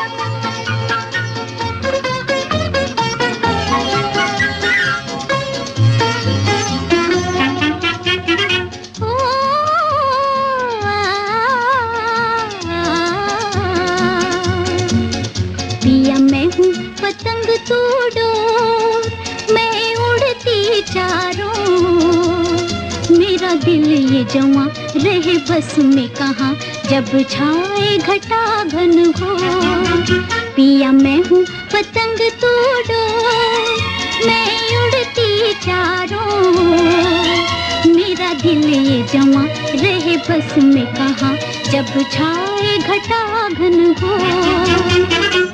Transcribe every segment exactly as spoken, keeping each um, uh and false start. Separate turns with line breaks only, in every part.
पतंग तू डोर, मैं उड़ती चारों, मेरा दिल ये जवां रहे बस में कहाँ, जब छाए घटा घन घोर। पिया मैं हूँ पतंग तू डोर, मैं उड़ती चारों, मेरा दिल ये जवां रहे बस में कहाँ, जब छाए घटा घन घोर।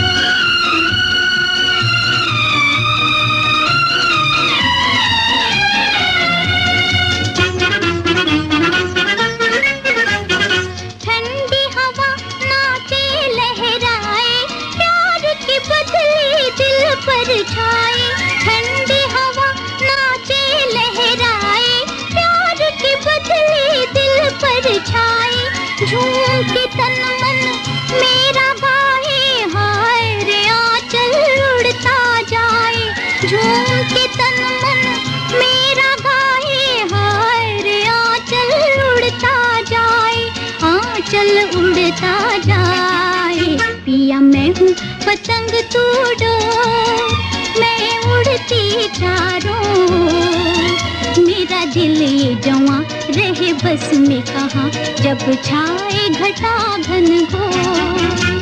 छाए ठंडी हवा नाचे लहराए, प्यार की बदली दिल पर छाए, झूम के तन मन मेरा गाए, हाय रे आंचल उड़ता जाए, झूम के तन मन मेरा गाए, हाय रे आंचल उड़ता जाए, आंचल उड़ता जाए। पिया मैं हूँ पतंग तू डोर, मैं उड़ती चारों, मेरा दिल ये जवां रहे बस में कहाँ, जब छाए घटा घन घोर।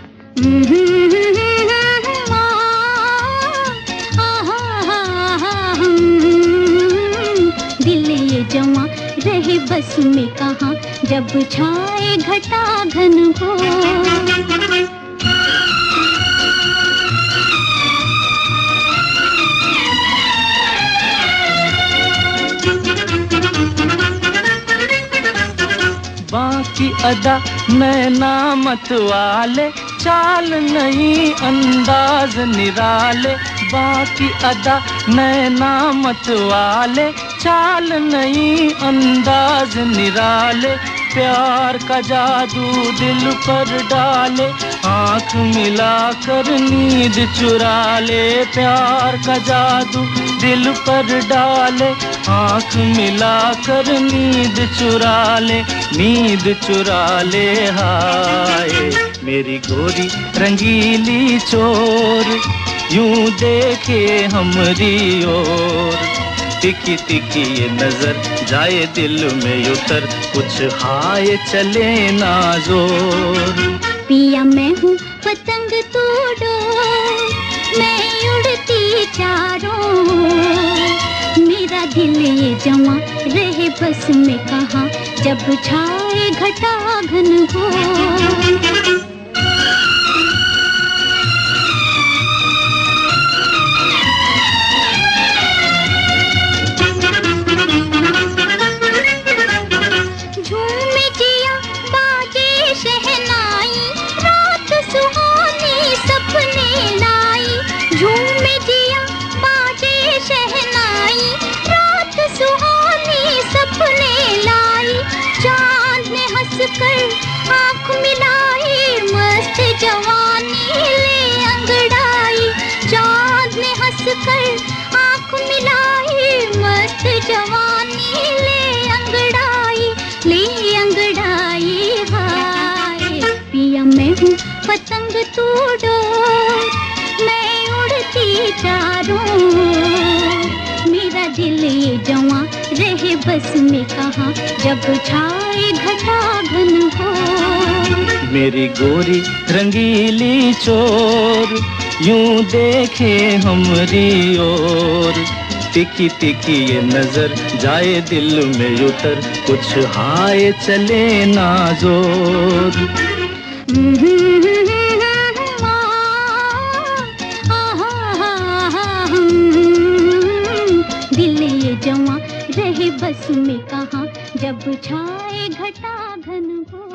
दिल ये जवां रहे बस में कहाँ, जब छाए घटा घन घोर।
बाकी अदा नैना मत वाले, चाल नहीं अंदाज निराले, बाकी अदा नैना मत वाले, चाल नहीं अंदाज निराले, प्यार का जादू दिल पर डाले, आँख मिलाकर नींद चुरा ले, प्यार का जादू दिल पर डाले, आँख मिलाकर नींद चुरा ले, नींद चुरा ले। हाय मेरी गोरी रंगीली चोर, यूं देखे हमरी ओर, तिकी तिकी ये नजर जाए दिल में उतर, कुछ हाय चले ना जोर।
पिया मैं हूँ पतंग तू डोर, मैं उड़ती चारों, मेरा दिल ये जवां रहे बस में कहाँ, जब छाए घटा घन घोर। कर आँख मिलाई, मस्त जवानी ले अंगड़ाई, चाँद ने हंस कर आँख मिलाई, मस्त जवानी ले अंगड़ाई, ले अंगड़ाई। हाय पिया मैं हूँ पतंग तू डोर, मैं उड़ती चारों, मेरा दिल ये जवां रहे बस में कहाँ, जब छाए घटा घन घोर।
मेरी गोरी रंगीली चोर, यूं देखे हमरी ओर, तिकी तिकी ये नजर जाए दिल में उतर, कुछ हाय चले ना जोर।
दिल ये जवां रहे बस में कहाँ, जब छाए घटा घन घोर।